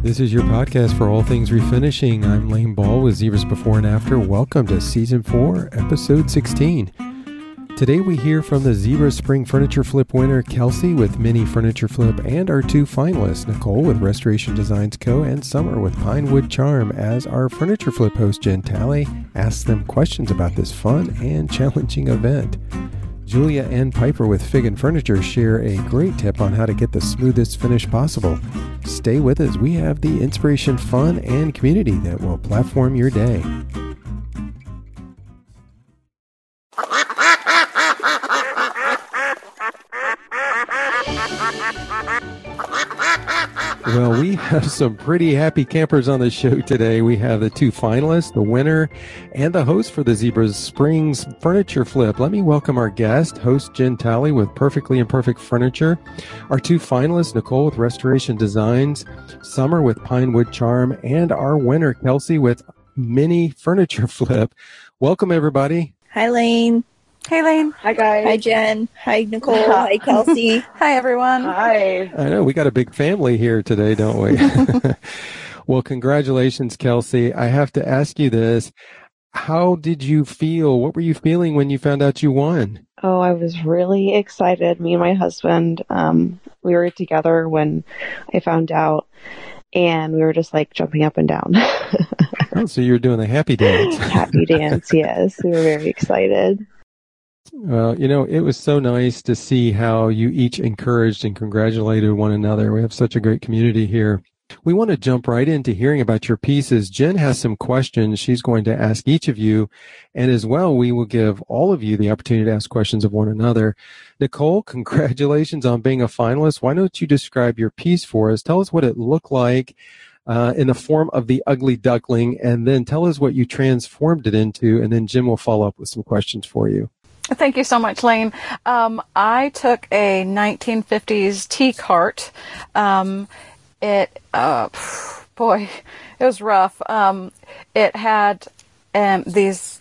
This is your podcast for all things refinishing. I'm Lane Ball with Zebras Before and After. Welcome to Season 4, Episode 16. Today we hear from the Zebra Spring Furniture Flip winner, Kelsey, with Mini Furniture Flip, and our two finalists, Nicole with Restoration Designs Co. and Summer with Pinewood Charm, as our Furniture Flip host, Jen Talley, asks them questions about this fun and challenging event. Julia and Piper with Fig and Furniture share a great tip on how to get the smoothest finish possible. Stay with us. We have the inspiration, fun, and community that will platform your day. Well, we have some pretty happy campers on the show today. We have the two finalists, the winner, and the host for the Zebras Springs Furniture Flip. Let me welcome our guest, host Jen Talley with Perfectly Imperfect Furniture, our two finalists, Nicole with Restoration Designs, Summer with Pinewood Charm, and our winner, Kelsey with Mini Furniture Flip. Welcome, everybody. Hi, Lane. Hey, Lane. Hi, guys. Hi, Jen. Hi, Nicole. Hi, Kelsey. Hi, everyone. Hi. I know, we got a big family here today, don't we? Well, congratulations, Kelsey. I have to ask you this. How did you feel? What were you feeling when you found out you won? Oh, I was really excited. Me and my husband, we were together when I found out, and we were just like jumping up and down. Oh, so you were doing the happy dance. Happy dance, yes. We were very excited. Well, you know, it was so nice to see how you each encouraged and congratulated one another. We have such a great community here. We want to jump right into hearing about your pieces. Jen has some questions she's going to ask each of you. And as well, we will give all of you the opportunity to ask questions of one another. Nicole, congratulations on being a finalist. Why don't you describe your piece for us? Tell us what it looked like in the form of the ugly duckling, and then tell us what you transformed it into. And then Jen will follow up with some questions for you. Thank you so much, Lane. I took a 1950s tea cart. It was rough. It had these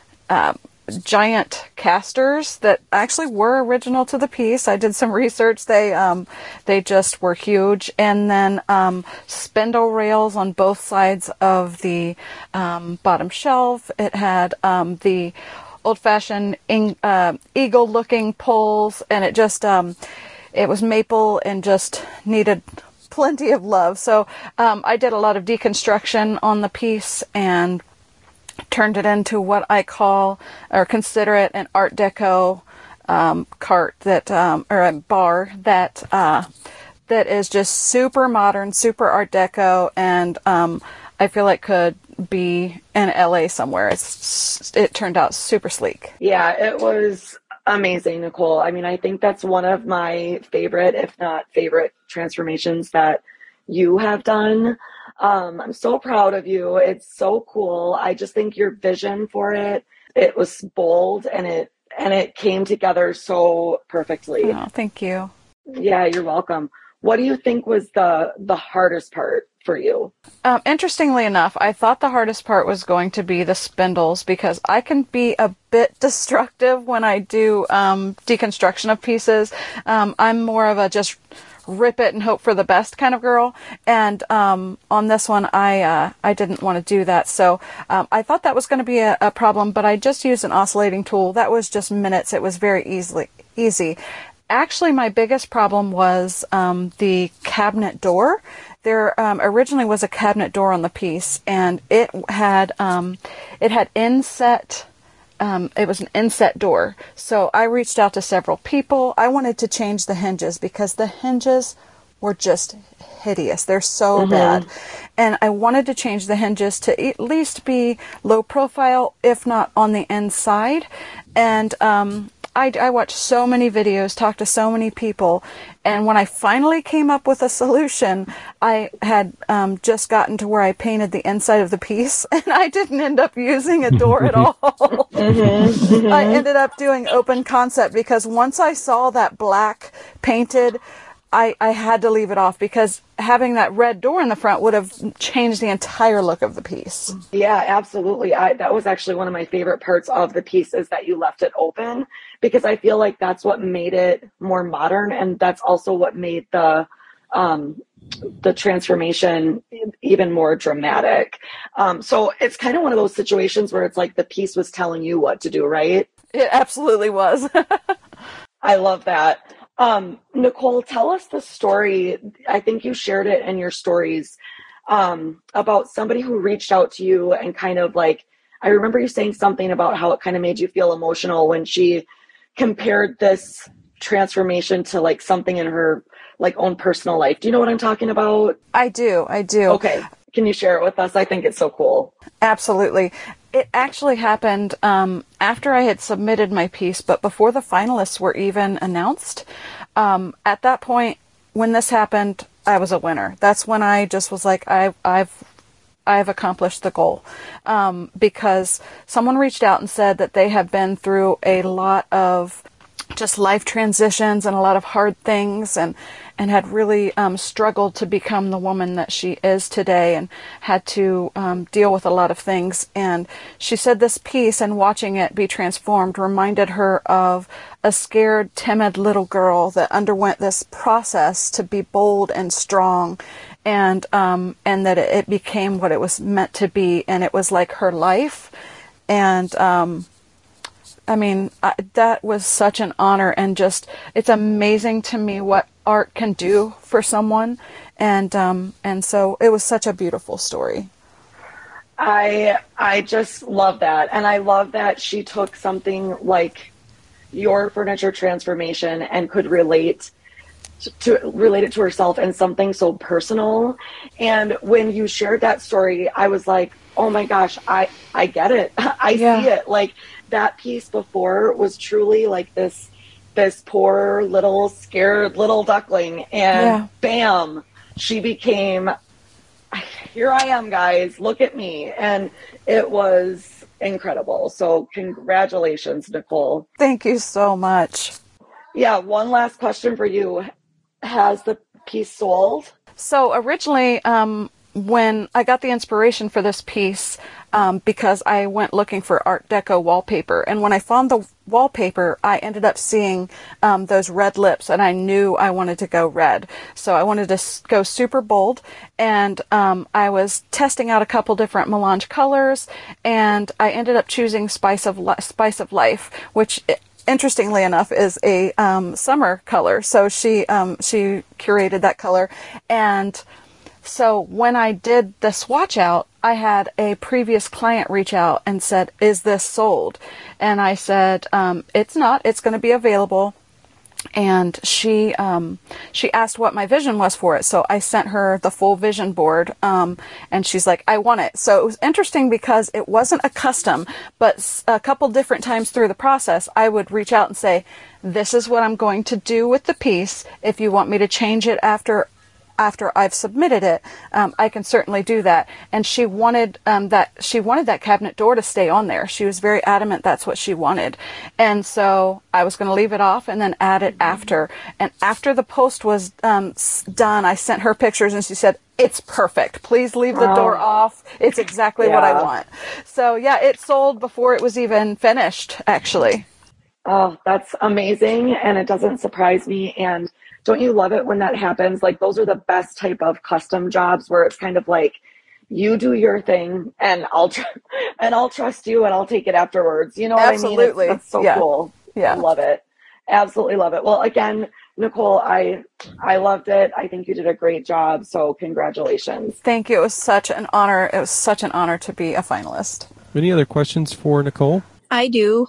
giant casters that actually were original to the piece. I did some research. They just were huge. And then spindle rails on both sides of the bottom shelf. It had the old-fashioned eagle-looking poles, and it just it was maple and just needed plenty of love. So I did a lot of deconstruction on the piece and turned it into what I call or consider it an Art Deco cart that or a bar that is just super modern, super Art Deco, and I feel like could be in LA somewhere. It turned out super sleek. Yeah, it was amazing, Nicole. I mean, I think that's one of my favorite, if not favorite, transformations that you have done. I'm so proud of you. It's so cool. I just think your vision for it was bold, and it came together so perfectly. Oh, thank you. Yeah, you're welcome. What do you think was the hardest part for you? Interestingly enough, I thought the hardest part was going to be the spindles, because I can be a bit destructive when I do deconstruction of pieces. I'm more of a just rip it and hope for the best kind of girl. And on this one, I didn't want to do that. So I thought that was going to be a problem, but I just used an oscillating tool. That was just minutes. It was very easy. Actually, my biggest problem was the cabinet door. There originally was a cabinet door on the piece, and it had inset. It was an inset door. So I reached out to several people. I wanted to change the hinges because the hinges were just hideous. They're so bad. And I wanted to change the hinges to at least be low profile, if not on the inside. And I watched so many videos, talked to so many people, and when I finally came up with a solution, I had just gotten to where I painted the inside of the piece, and I didn't end up using a door at all. I ended up doing open concept, because once I saw that black painted, I had to leave it off, because having that red door in the front would have changed the entire look of the piece. Yeah, absolutely. That was actually one of my favorite parts of the piece, is that you left it open, because I feel like that's what made it more modern, and that's also what made the the transformation even more dramatic. So it's kind of one of those situations where it's like the piece was telling you what to do, right? It absolutely was. I love that. Nicole, tell us the story. I think you shared it in your stories, about somebody who reached out to you and kind of like, I remember you saying something about how it kind of made you feel emotional when she compared this transformation to like something in her like own personal life. Do you know what I'm talking about? I do. Okay. Can you share it with us? I think it's so cool. Absolutely. It actually happened after I had submitted my piece, but before the finalists were even announced. At that point, when this happened, I was a winner. That's when I just was like, I've accomplished the goal, because someone reached out and said that they have been through a lot of just life transitions and a lot of hard things, and had really struggled to become the woman that she is today, and had to deal with a lot of things. And she said this piece and watching it be transformed reminded her of a scared, timid little girl that underwent this process to be bold and strong, and that it became what it was meant to be, and it was like her life. And I mean, that was such an honor, and just, it's amazing to me what art can do for someone. And so it was such a beautiful story. I just love that. And I love that she took something like your furniture transformation and could relate it to herself and something so personal. And when you shared that story, I was like, oh my gosh, I get it. I see it. Like, that piece before was truly like this poor little scared little duckling, and bam, she became, here I am, guys, look at me. And it was incredible. So congratulations, Nicole. Thank you so much. Yeah, one last question for you. Has the piece sold? So originally, when I got the inspiration for this piece, because I went looking for Art Deco wallpaper, and when I found the wallpaper, I ended up seeing those red lips, and I knew I wanted to go red. So I wanted to go super bold, and I was testing out a couple different melange colors, and I ended up choosing Spice of Life, which, interestingly enough, is a summer color. So she curated that color. And so when I did the swatch out, I had a previous client reach out and said, is this sold? And I said, it's not, it's going to be available. And she asked what my vision was for it. So I sent her the full vision board. And she's like, I want it. So it was interesting because it wasn't a custom, but a couple different times through the process, I would reach out and say, this is what I'm going to do with the piece. If you want me to change it after I've submitted it, I can certainly do that. And she wanted that cabinet door to stay on there. She was very adamant that's what she wanted. And so I was going to leave it off and then add it after. And after the post was done, I sent her pictures and she said, it's perfect. Please leave the door off. It's exactly what I want. So yeah, it sold before it was even finished, actually. Oh, that's amazing. And it doesn't surprise me. And don't you love it when that happens? Like, those are the best type of custom jobs where it's kind of like, you do your thing and I'll trust you and I'll take it afterwards. You know what Absolutely. I mean? That's so cool. Yeah. I love it. Absolutely love it. Well, again, Nicole, I loved it. I think you did a great job. So congratulations. Thank you. It was such an honor. It was such an honor to be a finalist. Any other questions for Nicole? I do.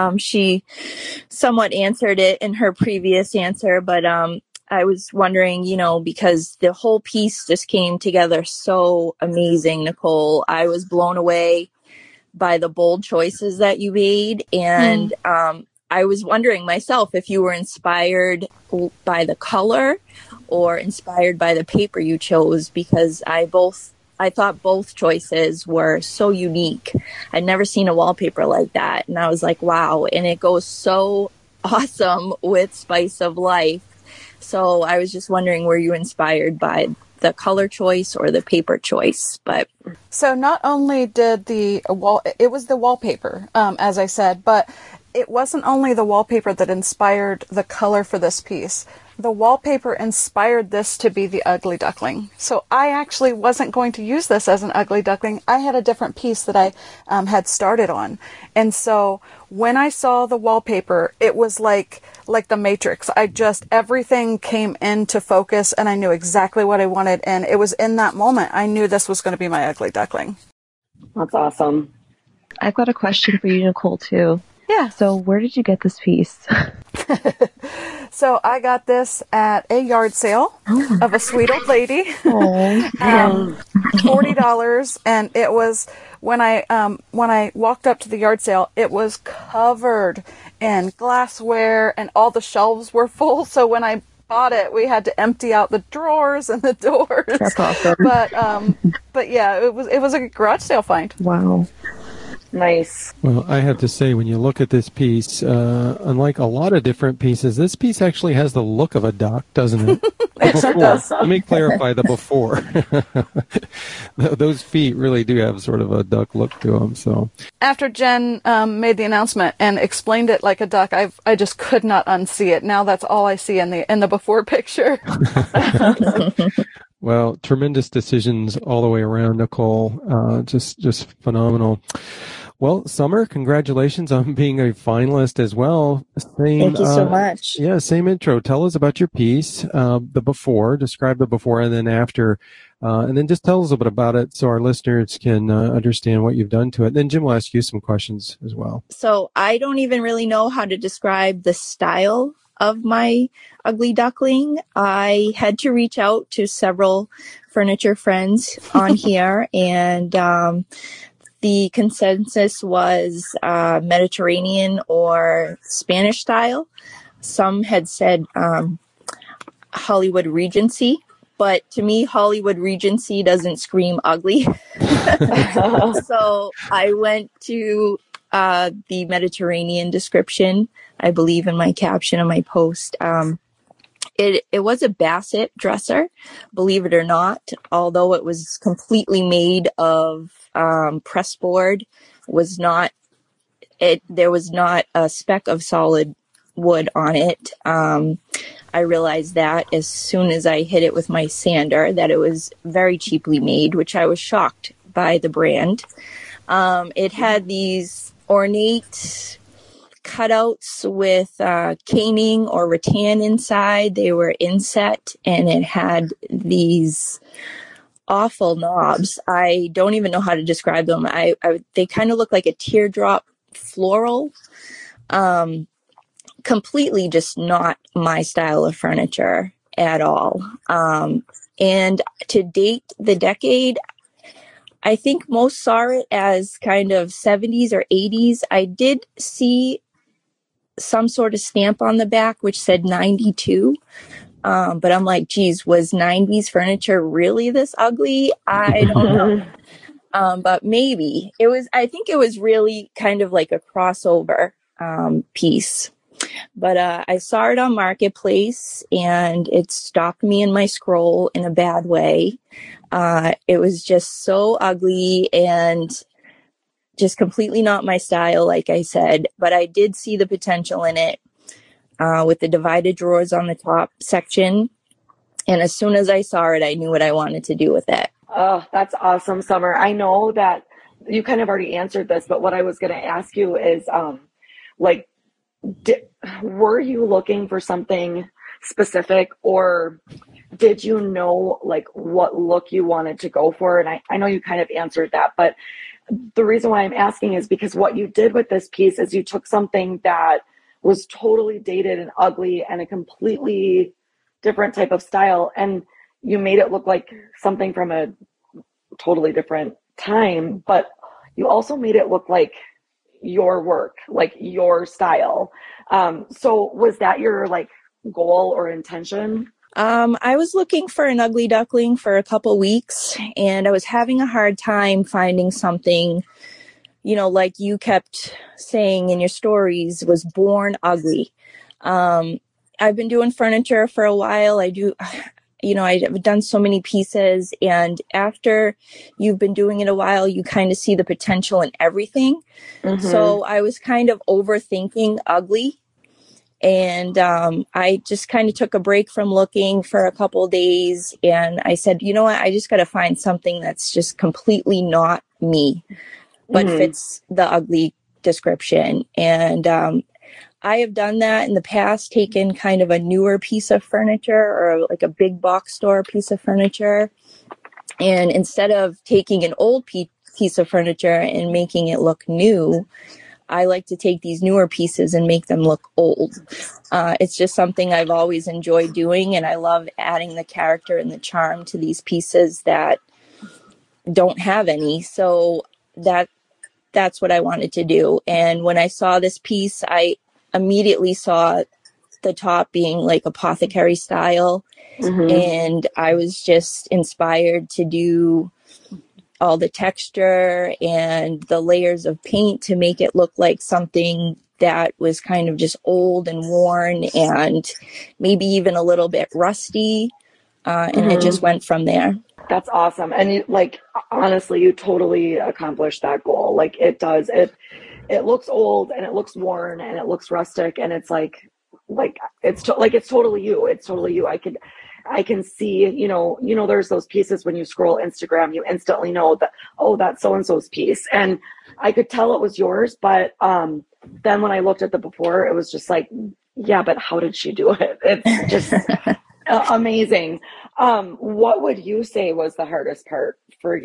She somewhat answered it in her previous answer, but I was wondering, because the whole piece just came together so amazing, Nicole. I was blown away by the bold choices that you made. And I was wondering myself if you were inspired by the color or inspired by the paper you chose, because I thought both choices were so unique. I'd never seen a wallpaper like that. And I was like, wow. And it goes so awesome with Spice of Life. So I was just wondering, were you inspired by the color choice or the paper choice? But so not only did it was the wallpaper, as I said, but it wasn't only the wallpaper that inspired the color for this piece. the wallpaper inspired this to be the ugly duckling. So I actually wasn't going to use this as an ugly duckling. I had a different piece that I had started on. And so when I saw the wallpaper, it was like the Matrix. Everything came into focus and I knew exactly what I wanted. And it was in that moment, I knew this was going to be my ugly duckling. That's awesome. I've got a question for you, Nicole, too. Yeah. So where did you get this piece? So I got this at a yard sale of a sweet old lady. $40, and it was when I walked up to the yard sale, it was covered in glassware and all the shelves were full. So when I bought it, we had to empty out the drawers and the doors. That's awesome. But yeah, it was a garage sale find. Wow. Nice. Well, I have to say, when you look at this piece, unlike a lot of different pieces, this piece actually has the look of a duck, doesn't it? It sure does. Let me clarify the before. Those feet really do have sort of a duck look to them. So after Jen made the announcement and explained it like a duck, I just could not unsee it. Now that's all I see in the before picture. Well, tremendous decisions all the way around, Nicole. Just phenomenal. Well, Summer, congratulations on being a finalist as well. Thank you so much. Yeah, same intro. Tell us about your piece, the before, describe the before and then after, and then just tell us a bit about it so our listeners can understand what you've done to it. Then Jim will ask you some questions as well. So I don't even really know how to describe the style of my ugly duckling. I had to reach out to several furniture friends on here, and the consensus was Mediterranean or Spanish style. Some had said Hollywood Regency, but to me, Hollywood Regency doesn't scream ugly. So I went to the Mediterranean description, I believe, in my caption of my post. It was a Bassett dresser, believe it or not, although it was completely made of press board. There was not a speck of solid wood on it. I realized that as soon as I hit it with my sander, that it was very cheaply made, which I was shocked by the brand. It had these ornate cutouts with caning or rattan inside. They were inset, and it had these awful knobs. I don't even know how to describe them. They kind of look like a teardrop floral. Completely just not my style of furniture at all. And to date, the decade, I think most saw it as kind of 70s or 80s. I did see some sort of stamp on the back which said 92. But I'm like, geez, was 90s furniture really this ugly? I don't know. But maybe it was. I think it was really kind of like a crossover piece. But I saw it on Marketplace, and it stopped me in my scroll in a bad way. It was just so ugly and just completely not my style, like I said. But I did see the potential in it with the divided drawers on the top section. And as soon as I saw it, I knew what I wanted to do with it. Oh, that's awesome, Summer. I know that you kind of already answered this, but what I was going to ask you is, were you looking for something specific, or did you know like what look you wanted to go for? And I know you kind of answered that, but the reason why I'm asking is because what you did with this piece is you took something that was totally dated and ugly and a completely different type of style, and you made it look like something from a totally different time, but you also made it look like your work, like your style. So was that your like goal or intention? I was looking for an ugly duckling for a couple weeks, and I was having a hard time finding something, like you kept saying in your stories, was born ugly. I've been doing furniture for a while. I've done so many pieces, and after you've been doing it a while, you kind of see the potential in everything. Mm-hmm. So I was kind of overthinking ugly. And I just kind of took a break from looking for a couple days. And I said, you know what? I just got to find something that's just completely not me, but fits the ugly description. And I have done that in the past, taken kind of a newer piece of furniture or like a big box store piece of furniture. And instead of taking an old piece of furniture and making it look new, I like to take these newer pieces and make them look old. It's just something I've always enjoyed doing, and I love adding the character and the charm to these pieces that don't have any. So that's what I wanted to do. And when I saw this piece, I immediately saw the top being like apothecary style, and I was just inspired to do all the texture and the layers of paint to make it look like something that was kind of just old and worn and maybe even a little bit rusty. And it just went from there. That's awesome. And you, like, honestly, you totally accomplished that goal. Like it does, it looks old and it looks worn and it looks rustic, and it's it's totally you. It's totally you. I can see, there's those pieces when you scroll Instagram, you instantly know that, oh, that's so-and-so's piece. And I could tell it was yours, but then when I looked at the before, it was just like, yeah, but how did she do it? It's just amazing. What would you say was the hardest part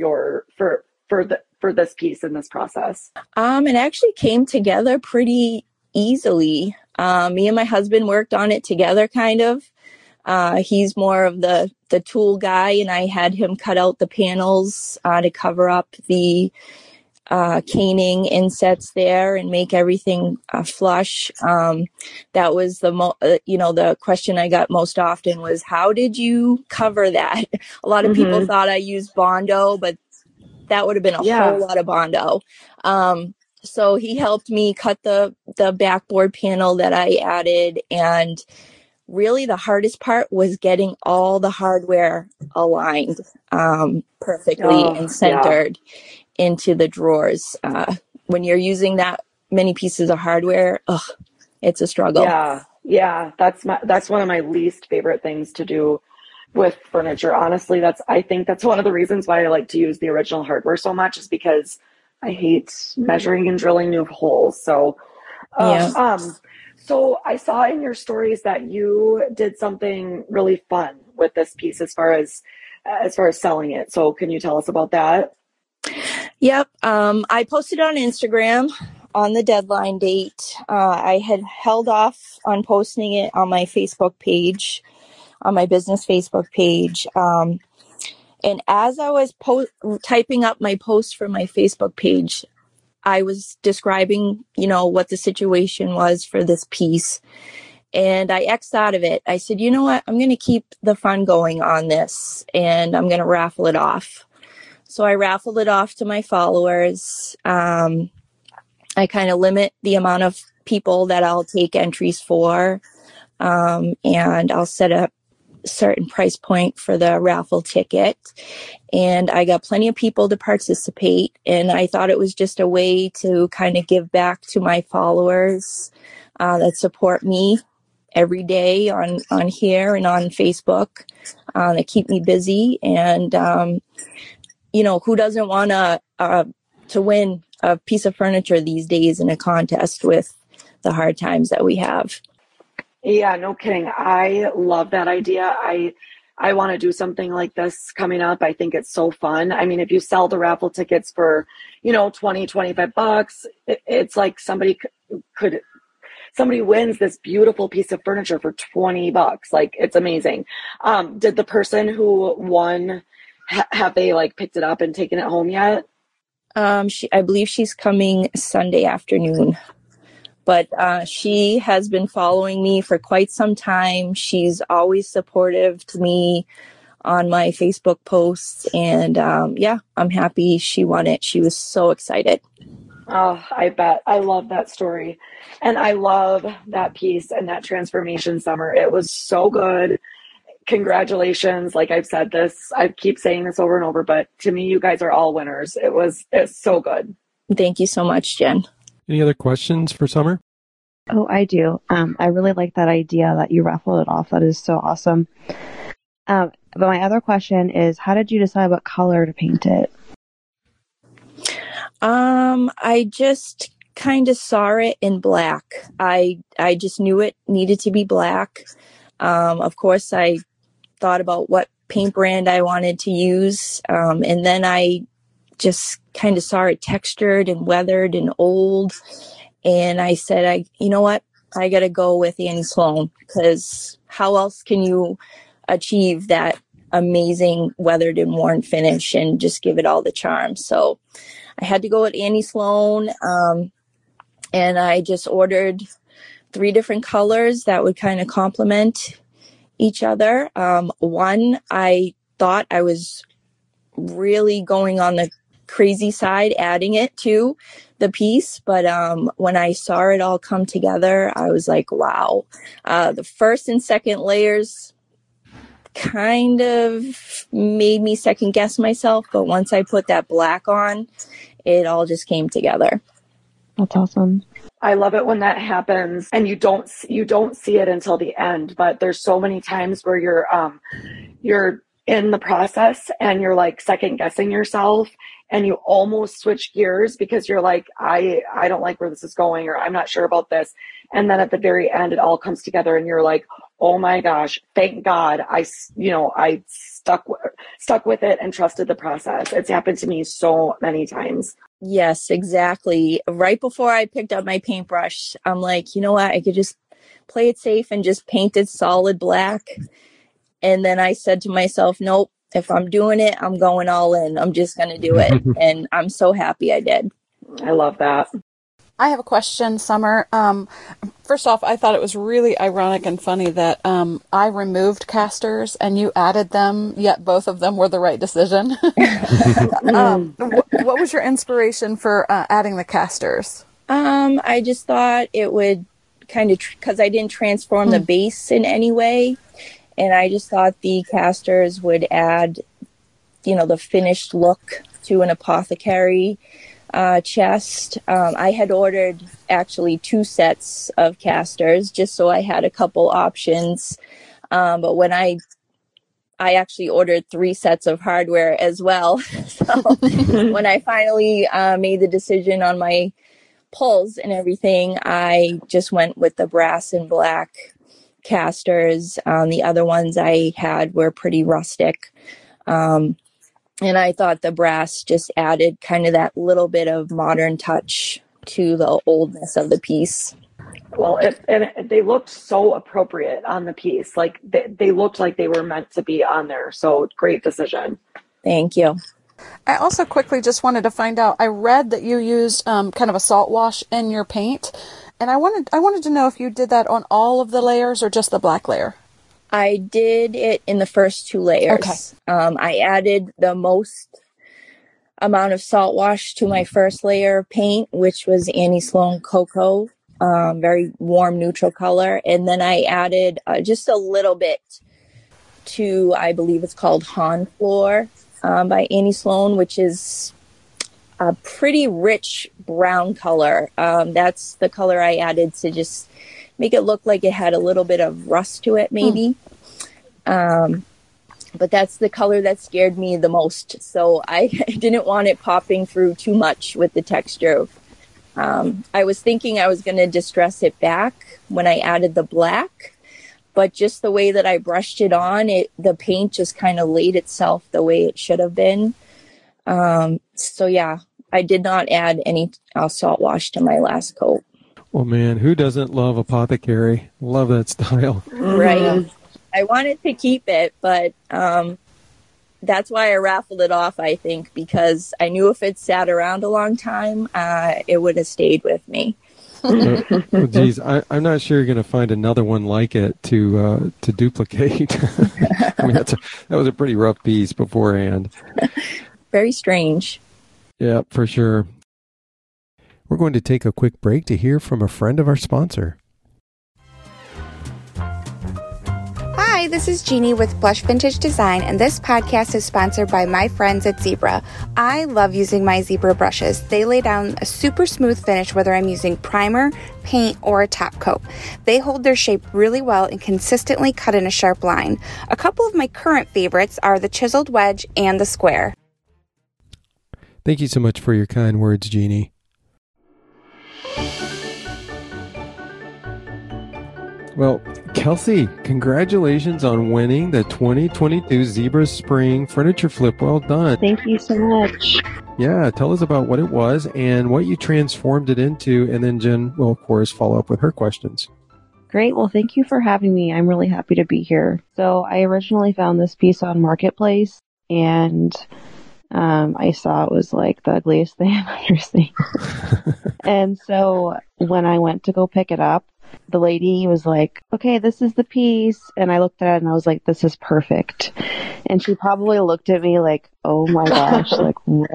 for this piece in this process? It actually came together pretty easily. Me and my husband worked on it together, kind of. He's more of the tool guy, and I had him cut out the panels to cover up the caning insets there and make everything flush. That was the question I got most often was, how did you cover that? A lot of people thought I used Bondo, but that would have been a whole lot of Bondo. So he helped me cut the backboard panel that I added, and really the hardest part was getting all the hardware aligned perfectly and centered into the drawers. When you're using that many pieces of hardware, it's a struggle. Yeah. That's one of my least favorite things to do with furniture. Honestly, I think that's one of the reasons why I like to use the original hardware so much, is because I hate measuring and drilling new holes. So, so I saw in your stories that you did something really fun with this piece as far as selling it. So can you tell us about that? Yep. I posted on Instagram on the deadline date. I had held off on posting it on my Facebook page, on my business Facebook page. And as I was typing up my post for my Facebook page, I was describing, what the situation was for this piece. And I X'd out of it. I said, you know what? I'm going to keep the fun going on this, and I'm going to raffle it off. So I raffled it off to my followers. I kind of limit the amount of people that I'll take entries for. And I'll set a certain price point for the raffle ticket. And I got plenty of people to participate. And I thought it was just a way to kind of give back to my followers that support me every day on here and on Facebook, that keep me busy. And, who doesn't want to win a piece of furniture these days in a contest with the hard times that we have? Yeah, no kidding. I love that idea. I want to do something like this coming up. I think it's so fun. I mean, if you sell the raffle tickets for, $20-25, it's like somebody wins this beautiful piece of furniture for $20. Like, it's amazing. Did the person who won, have they picked it up and taken it home yet? I believe she's coming Sunday afternoon. But she has been following me for quite some time. She's always supportive to me on my Facebook posts. And I'm happy she won it. She was so excited. Oh, I bet. I love that story. And I love that piece and that transformation, Summer. It was so good. Congratulations. Like I've said this, I keep saying this over and over, but to me, you guys are all winners. It's so good. Thank you so much, Jen. Any other questions for Summer? Oh, I do. I really like that idea that you raffled it off. That is so awesome. But my other question is, how did you decide what color to paint it? I just kind of saw it in black. I just knew it needed to be black. Of course, I thought about what paint brand I wanted to use. And then I just kind of saw it textured and weathered and old. And I said, you know what? I got to go with Annie Sloan, because how else can you achieve that amazing weathered and worn finish and just give it all the charm? So I had to go with Annie Sloan. And I just ordered 3 different colors that would kind of complement each other. One, I thought I was really going on the crazy side, adding it to the piece. But when I saw it all come together, I was like, wow. The first and second layers kind of made me second guess myself. But once I put that black on, it all just came together. That's awesome. I love it when that happens and you don't see it until the end, but there's so many times where you're in the process and you're like second guessing yourself and you almost switch gears because you're like, I don't like where this is going, or I'm not sure about this. And then at the very end, it all comes together and you're like, oh my gosh, thank God I stuck with it and trusted the process. It's happened to me so many times. Yes, exactly. Right before I picked up my paintbrush, I'm like, you know what? I could just play it safe and just paint it solid black. And then I said to myself, nope, if I'm doing it, I'm going all in. I'm just going to do it. And I'm so happy I did. I love that. I have a question, Summer. First off, I thought it was really ironic and funny that I removed casters and you added them, yet both of them were the right decision. What was your inspiration for adding the casters? I just thought it would kind of, because I didn't transform the base in any way. And I just thought the casters would add, the finished look to an apothecary chest. I had ordered actually 2 sets of casters just so I had a couple options. But when I actually ordered 3 sets of hardware as well. So when I finally made the decision on my pulls and everything, I just went with the brass and black casters. The other ones I had were pretty rustic. And I thought the brass just added kind of that little bit of modern touch to the oldness of the piece. Well, they looked so appropriate on the piece. Like they looked like they were meant to be on there. So great decision. Thank you. I also quickly just wanted to find out, I read that you used kind of a salt wash in your paint. And I wanted to know if you did that on all of the layers or just the black layer. I did it in the first 2 layers. Okay. I added the most amount of salt wash to my first layer of paint, which was Annie Sloan Cocoa, very warm neutral color. And then I added just a little bit to, I believe it's called Han Floor by Annie Sloan, which is a pretty rich brown color. That's the color I added to just make it look like it had a little bit of rust to it, maybe. But that's the color that scared me the most. So I didn't want it popping through too much with the texture. I was thinking I was going to distress it back when I added the black, but just the way that I brushed it on, the paint just kind of laid itself the way it should have been. So yeah, I did not add any salt wash to my last coat. Well, man, who doesn't love apothecary? Love that style. Right. I wanted to keep it, but that's why I raffled it off, I think, because I knew if it sat around a long time, it would have stayed with me. Well, geez, I'm not sure you're going to find another one like it to duplicate. I mean, that was a pretty rough piece beforehand. Very strange. Yeah, for sure. We're going to take a quick break to hear from a friend of our sponsor. Hi, Hi, this is Jeannie with Blush Vintage Design, and this podcast is sponsored by my friends at Zebra. I love using my Zebra brushes. They lay down a super smooth finish whether I'm using primer, paint, or a top coat. They hold their shape really well and consistently cut in a sharp line. A couple of my current favorites are the chiseled wedge and the square. Thank you so much for your kind words, Jeannie. Well, Kelsey, congratulations on winning the 2022 Zebra Spring Furniture Flip. Well done. Thank you so much. Yeah, tell us about what it was and what you transformed it into, and then Jen will, of course, follow up with her questions. Great. Well, thank you for having me. I'm really happy to be here. So I originally found this piece on Marketplace, and I saw it was like the ugliest thing I've ever seen. And so when I went to go pick it up, the lady was like, okay, this is the piece. And I looked at it and I was like, this is perfect. And she probably looked at me like, oh my gosh, like, what?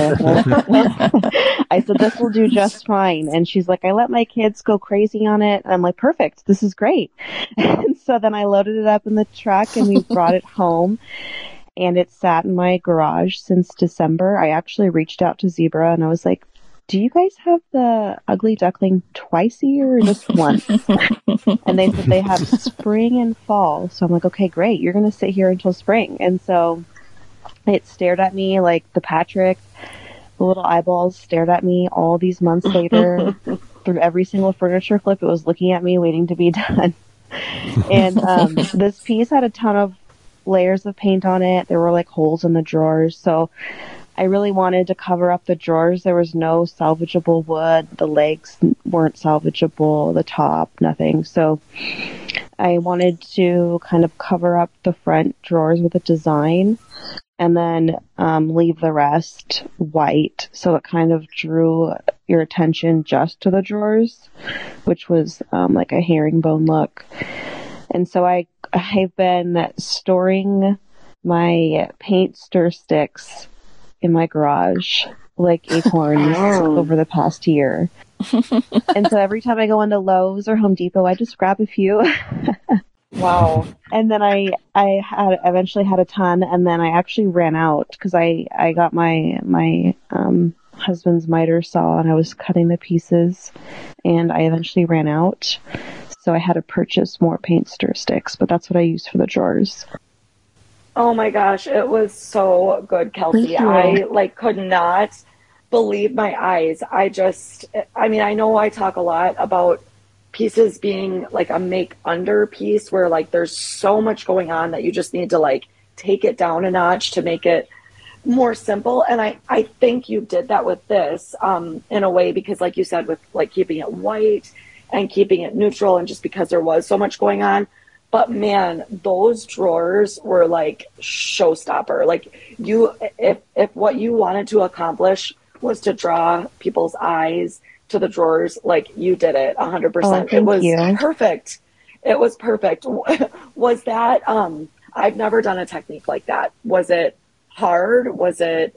I said, this will do just fine. And she's like, I let my kids go crazy on it. And I'm like, perfect. This is great. And so then I loaded it up in the truck and we brought it home. And it sat in my garage since December. I actually reached out to Zebra and I was like, do you guys have the Ugly Duckling twice a year or just once? And they said they have spring and fall. So I'm like, okay, great. You're going to sit here until spring. And so it stared at me like the Patrick, the little eyeballs stared at me all these months later. Through every single furniture flip, it was looking at me, waiting to be done. And this piece had a ton of layers of paint on it. There were like holes in the drawers. So I really wanted to cover up the drawers. There was no salvageable wood. The legs weren't salvageable. The top, nothing. So I wanted to kind of cover up the front drawers with a design and then leave the rest white. So it kind of drew your attention just to the drawers, which was like a herringbone look. And so I've been storing my paint stir sticks in my garage like acorns over the past year. And so every time I go into Lowe's or Home Depot, I just grab a few. Wow. And then I eventually had a ton, and then I actually ran out because I got my husband's miter saw and I was cutting the pieces, and I eventually ran out. So I had to purchase more paint stir sticks, but that's what I use for the drawers. Oh my gosh, it was so good, Kelsey. I could not believe my eyes. I know I talk a lot about pieces being like a make under piece where like there's so much going on that you just need to like take it down a notch to make it more simple. And I think you did that with this in a way, because like you said, with like keeping it white and keeping it neutral, and just because there was so much going on. But man, those drawers were like showstopper. Like if what you wanted to accomplish was to draw people's eyes to the drawers, like you did it 100%. It was perfect. It was perfect. Was that, I've never done a technique like that. Was it hard? Was it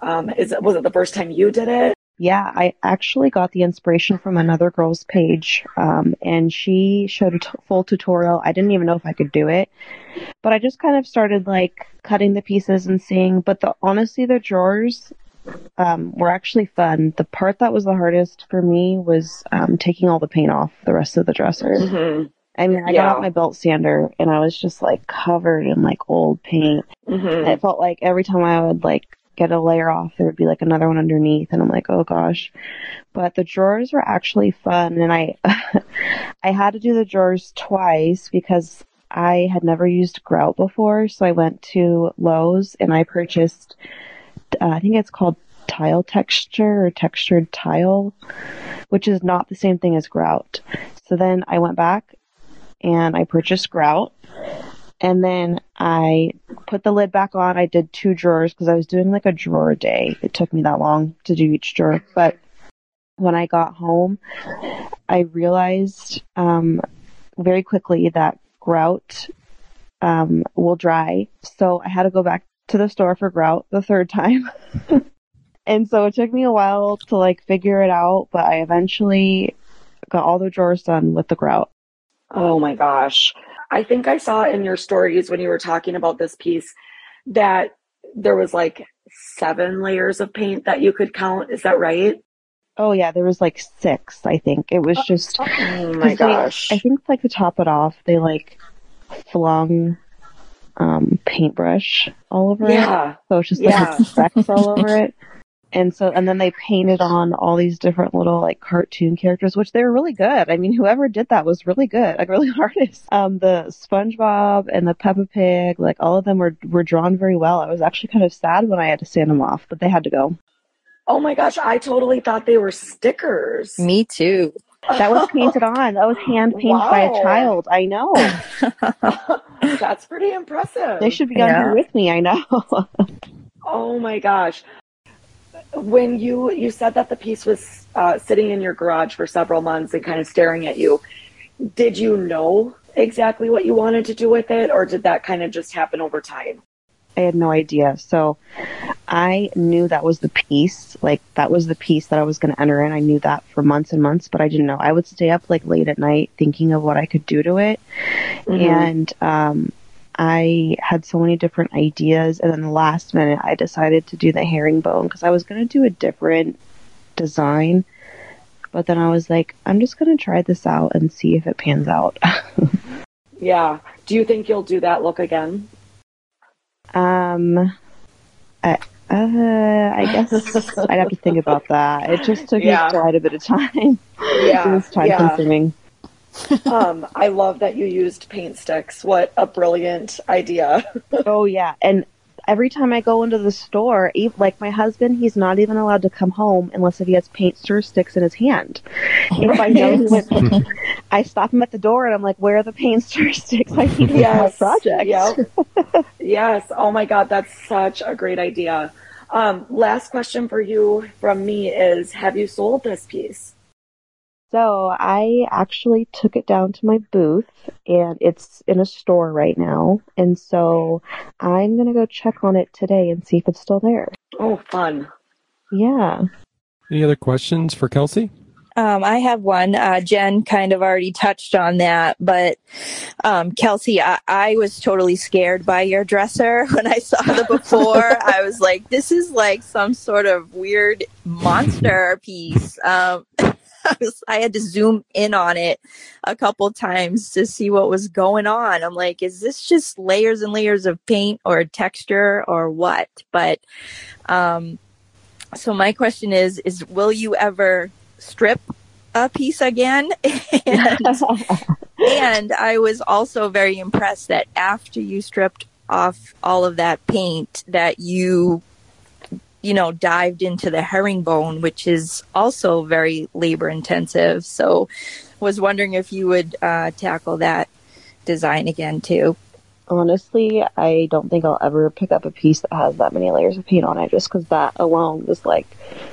the first time you did it? Yeah, I actually got the inspiration from another girl's page, and she showed a full tutorial. I didn't even know if I could do it, but I just kind of started like cutting the pieces and seeing. But honestly, the drawers were actually fun. The part that was the hardest for me was taking all the paint off the rest of the dresser. Mm-hmm. I mean, I got out my belt sander and I was just like covered in like old paint. Mm-hmm. It felt like every time I would like get a layer off, there would be like another one underneath, and I'm like, oh gosh. But the drawers were actually fun, and I had to do the drawers twice because I had never used grout before. So I went to Lowe's and I purchased I think it's called tile texture or textured tile, which is not the same thing as grout. So then I went back and I purchased grout. And then I put the lid back on. I did 2 drawers because I was doing like a drawer a day. It took me that long to do each drawer. But when I got home, I realized very quickly that grout will dry. So I had to go back to the store for grout the 3rd time. And so it took me a while to like figure it out, but I eventually got all the drawers done with the grout. Oh my gosh. I think I saw in your stories when you were talking about this piece that there was like 7 layers of paint that you could count. Is that right? Oh yeah, there was like 6, I think. It was just, Oh my 'cause gosh. I think like to top it off, they like flung paintbrush all over it. Yeah. So it's just Yeah. like specks all over it. And then they painted on all these different little like cartoon characters, which they were really good. I mean, whoever did that was really good, like really artists. The SpongeBob and the Peppa Pig, like all of them were drawn very well. I was actually kind of sad when I had to sand them off, but they had to go. Oh my gosh, I totally thought they were stickers. Me too. That was painted on. That was hand painted by a Wow. child. I know. That's pretty impressive. They should be on here with me. I know. Oh my gosh. When you said that the piece was sitting in your garage for several months and kind of staring at you, did you know exactly what you wanted to do with it, or did that kind of just happen over time? I had no idea. So I knew that was the piece. Like, that was the piece that I was going to enter in. I knew that for months and months, but I didn't know. I would stay up like late at night thinking of what I could do to it. Mm-hmm. And I had so many different ideas. And then the last minute, I decided to do the herringbone because I was going to do a different design. But then I was like, I'm just going to try this out and see if it pans out. Yeah. Do you think you'll do that look again? I guess I'd have to think about that. It just took me quite a bit of time. Yeah. It was time consuming. I love that you used paint sticks. What a brilliant idea. Oh yeah. And every time I go into the store, like my husband, he's not even allowed to come home unless if he has paint sticks in his hand. If I know he went, I stop him at the door and I'm like, where are the paint sticks I need for my project? Yep. Yes. Oh my God. That's such a great idea. Last question for you from me is, have you sold this piece? So I actually took it down to my booth and it's in a store right now. And so I'm going to go check on it today and see if it's still there. Oh, fun. Yeah. Any other questions for Kelsey? I have one. Jen kind of already touched on that, but Kelsey, I was totally scared by your dresser when I saw the before. I was like, this is like some sort of weird monster piece. I had to zoom in on it a couple times to see what was going on. I'm like, is this just layers and layers of paint or texture or what? But so my question is will you ever strip a piece again? And I was also very impressed that after you stripped off all of that paint that you dived into the herringbone, which is also very labor intensive. So was wondering if you would tackle that design again too. Honestly, I don't think I'll ever pick up a piece that has that many layers of paint on it, just because that alone was like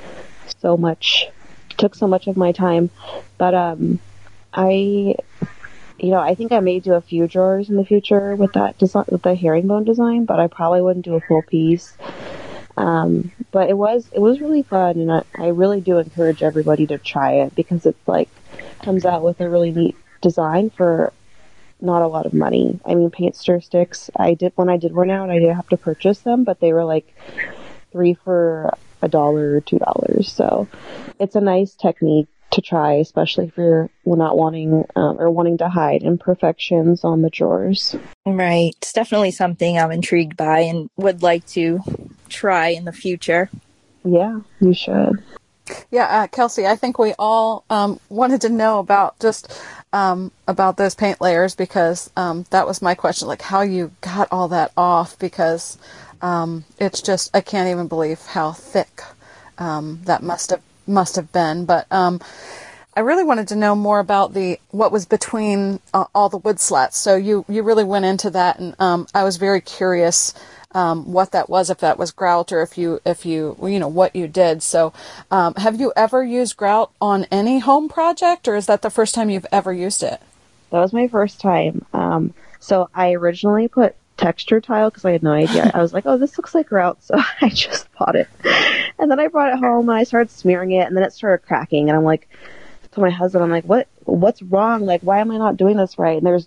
took so much of my time. But I think I may do a few drawers in the future with that design, with the herringbone design, but I probably wouldn't do a full piece. But it was really fun, and I really do encourage everybody to try it because it's like comes out with a really neat design for not a lot of money. I mean, paint sticks, when I did one out, I did have to purchase them, but they were like 3 for $1 or $2. So it's a nice technique to try, especially if you're not wanting to hide imperfections on the drawers. Right. It's definitely something I'm intrigued by and would like to try in the future. Yeah, you should. Yeah, Kelsey, I think we all wanted to know about those paint layers because that was my question, like how you got all that off, because it's just, I can't even believe how thick that must have been. But I really wanted to know more about what was between all the wood slats. So you really went into that, and I was very curious what that was, if that was grout or if you what you did. So have you ever used grout on any home project, or is that the first time you've ever used it? That was my first time. So I originally put texture tile because I had no idea. I was like, oh, this looks like grout, so I just bought it. And then I brought it home and I started smearing it, and then it started cracking, and I'm like, to my husband, I'm like, what's wrong? Like, why am I not doing this right? And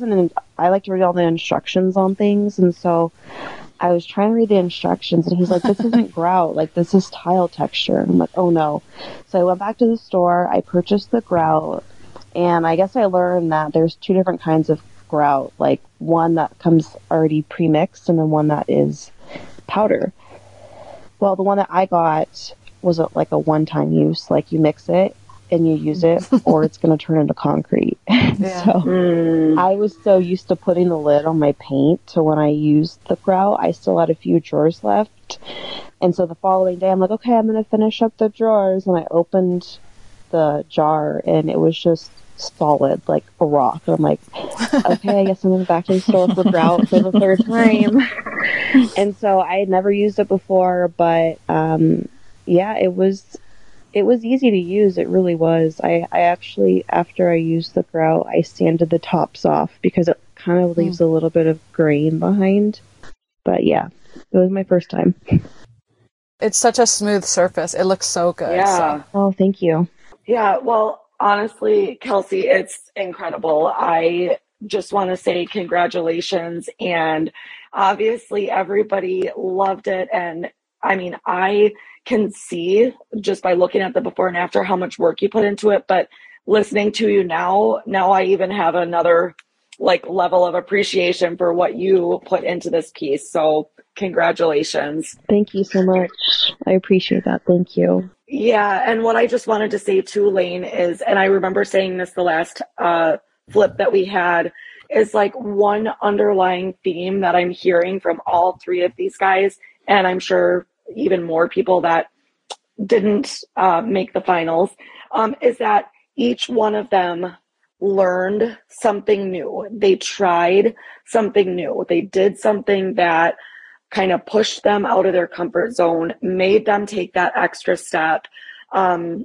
I like to read all the instructions on things. And so I was trying to read the instructions, and he's like, this isn't grout. Like, this is tile texture. And I'm like, oh no. So I went back to the store. I purchased the grout, and I guess I learned that there's 2 different kinds of grout, like one that comes already pre-mixed and then one that is powder. Well, the one that I got was like a one-time use. Like, you mix it and you use it, or it's going to turn into concrete. Yeah. So I was so used to putting the lid on my paint to when I used the grout, I still had a few drawers left. And so the following day, I'm like, okay, I'm going to finish up the drawers. And I opened the jar, and it was just solid, like a rock. And I'm like, okay, I guess I'm going back to the store for grout for the 3rd time. And so I had never used it before, but yeah, it was easy to use. It really was. I actually, after I used the grout, I sanded the tops off because it kind of leaves a little bit of grain behind. But yeah, it was my first time. It's such a smooth surface. It looks so good. Yeah. So. Oh, thank you. Yeah, well, honestly, Kelsey, it's incredible. I just want to say congratulations. And obviously everybody loved it. And I mean, I can see just by looking at the before and after how much work you put into it. But listening to you now I even have another like level of appreciation for what you put into this piece. So congratulations. Thank you so much. I appreciate that. Thank you. Yeah. And what I just wanted to say too, Lane, is, and I remember saying this the last flip that we had, is like one underlying theme that I'm hearing from all 3 of these guys, and I'm sure even more people that didn't make the finals, is that each one of them learned something new. They tried something new. They did something that kind of pushed them out of their comfort zone, made them take that extra step. And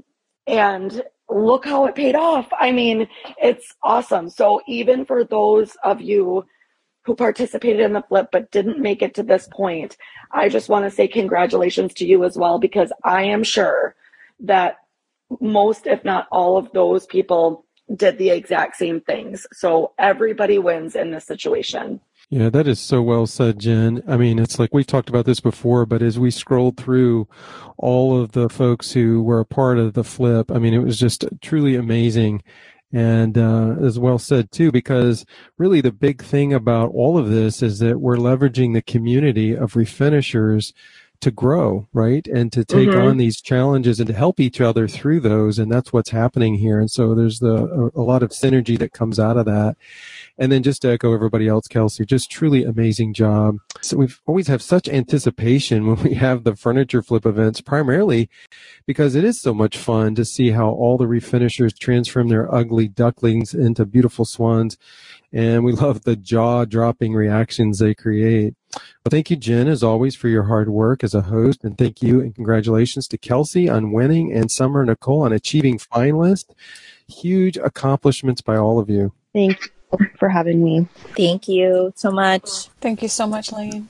look how it paid off. I mean, it's awesome. So even for those of you who participated in the flip but didn't make it to this point, I just want to say congratulations to you as well, because I am sure that most, if not all of those people did the exact same things. So everybody wins in this situation. Yeah, that is so well said, Jen. I mean, it's like we've talked about this before, but as we scrolled through all of the folks who were a part of the flip, I mean, it was just truly amazing. And as well said, too, because really the big thing about all of this is that we're leveraging the community of refinishers to grow, right? And to take on these challenges and to help each other through those. And that's what's happening here. And so there's a lot of synergy that comes out of that. And then just to echo everybody else, Kelsey, just truly amazing job. So we've always have such anticipation when we have the furniture flip events, primarily because it is so much fun to see how all the refinishers transform their ugly ducklings into beautiful swans. And we love the jaw-dropping reactions they create. Well, thank you, Jen, as always, for your hard work as a host. And thank you and congratulations to Kelsey on winning and Summer and Nicole on achieving finalist. Huge accomplishments by all of you. Thank you for having me. Thank you so much. Thank you so much, Lane.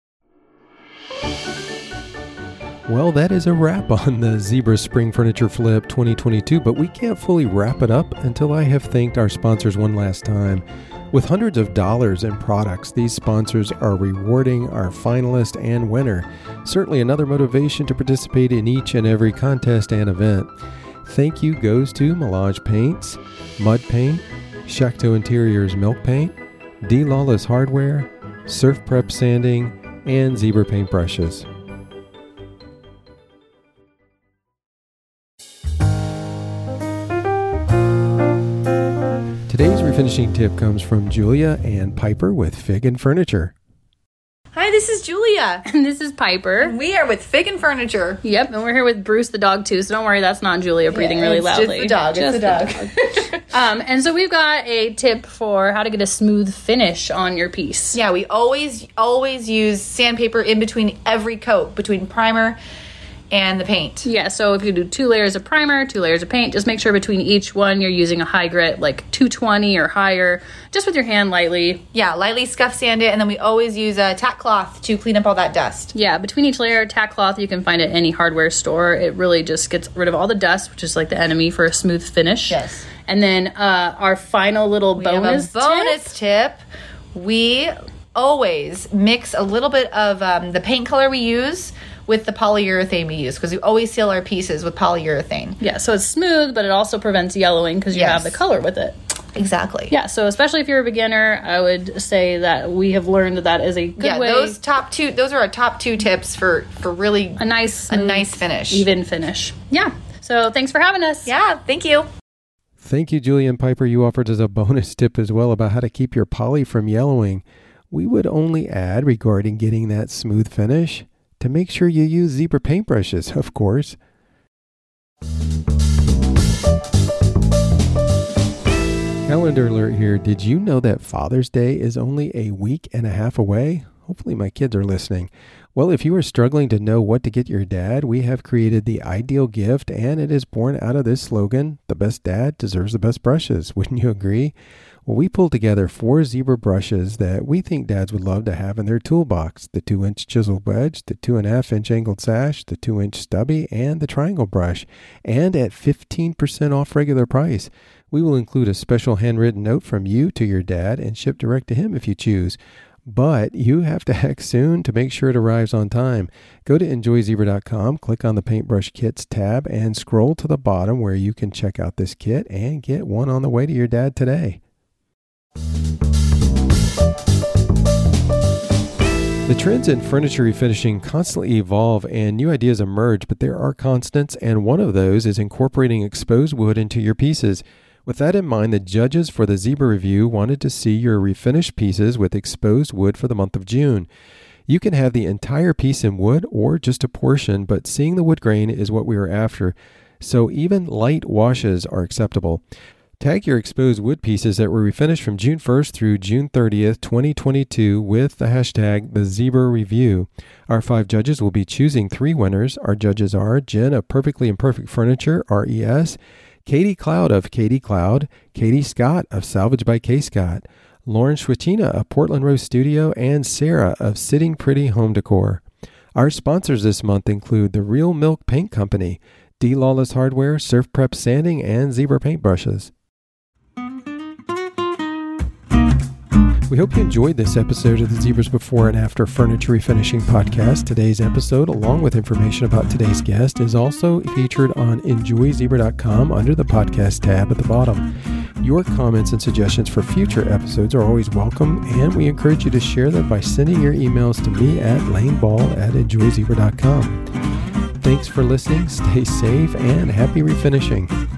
Well, that is a wrap on the Zebra Spring Furniture Flip 2022, but we can't fully wrap it up until I have thanked our sponsors one last time. With hundreds of dollars in products, these sponsors are rewarding our finalist and winner. Certainly another motivation to participate in each and every contest and event. Thank you goes to Melange Paints, Mud Paint, Shakto Interiors Milk Paint, D. Lawless Hardware, Surf Prep Sanding, and Zebra Paint Brushes. Today's refinishing tip comes from Julia and Piper with Fig and Furniture. Hi, this is Julia. And this is Piper. We are with Fig and Furniture. Yep, and we're here with Bruce the dog too, so don't worry, that's not Julia breathing really loudly. It's the dog. And so we've got a tip for how to get a smooth finish on your piece. Yeah, we always use sandpaper in between every coat, between primer and the paint. Yeah, so if you do 2 layers of primer, 2 layers of paint, just make sure between each one you're using a high grit, like 220 or higher, just with your hand lightly. Yeah, lightly scuff sand it, and then we always use a tack cloth to clean up all that dust. Yeah, between each layer, tack cloth you can find at any hardware store. It really just gets rid of all the dust, which is like the enemy for a smooth finish. Yes. And then our final little bonus tip. We always mix a little bit of the paint color we use with the polyurethane we use, because we always seal our pieces with polyurethane. Yeah, so it's smooth, but it also prevents yellowing because you have the color with it. Exactly. Yeah, so especially if you're a beginner, I would say that we have learned that is a good way. Those are our top 2 tips for really a nice finish. Even finish. Yeah. So thanks for having us. Yeah, thank you. Thank you, Julia and Piper. You offered us a bonus tip as well about how to keep your poly from yellowing. We would only add, regarding getting that smooth finish, to make sure you use zebra paintbrushes, of course. Calendar alert here. Did you know that Father's Day is only a week and a half away? Hopefully my kids are listening. Well, if you are struggling to know what to get your dad, we have created the ideal gift, and it is born out of this slogan, the best dad deserves the best brushes. Wouldn't you agree? Well, we pulled together 4 zebra brushes that we think dads would love to have in their toolbox. The 2-inch chiseled wedge, the 2.5-inch angled sash, the 2-inch stubby, and the triangle brush. And at 15% off regular price. We will include a special handwritten note from you to your dad and ship direct to him if you choose. But you have to act soon to make sure it arrives on time. Go to enjoyzebra.com, click on the Paintbrush Kits tab, and scroll to the bottom where you can check out this kit and get one on the way to your dad today. The trends in furniture refinishing constantly evolve and new ideas emerge, but there are constants, and one of those is incorporating exposed wood into your pieces. With that in mind, the judges for the Zebra Review wanted to see your refinished pieces with exposed wood for the month of June. You can have the entire piece in wood or just a portion, but seeing the wood grain is what we are after, so even light washes are acceptable. Tag your exposed wood pieces that were refinished from June 1st through June 30th, 2022 with the hashtag #TheZebraReview. Our 5 judges will be choosing 3 winners. Our judges are Jen of Perfectly Imperfect Furniture, RES, Katie Cloud of Katie Cloud, Katie Scott of Salvage by K. Scott, Lauren Schwachina of Portland Rose Studio, and Sarah of Sitting Pretty Home Decor. Our sponsors this month include the Real Milk Paint Company, D. Lawless Hardware, Surf Prep Sanding, and Zebra Paintbrushes. We hope you enjoyed this episode of the Zebras Before and After Furniture Refinishing Podcast. Today's episode, along with information about today's guest, is also featured on enjoyzebra.com under the podcast tab at the bottom. Your comments and suggestions for future episodes are always welcome, and we encourage you to share them by sending your emails to me at laneball@enjoyzebra.com. Thanks for listening, stay safe, and happy refinishing.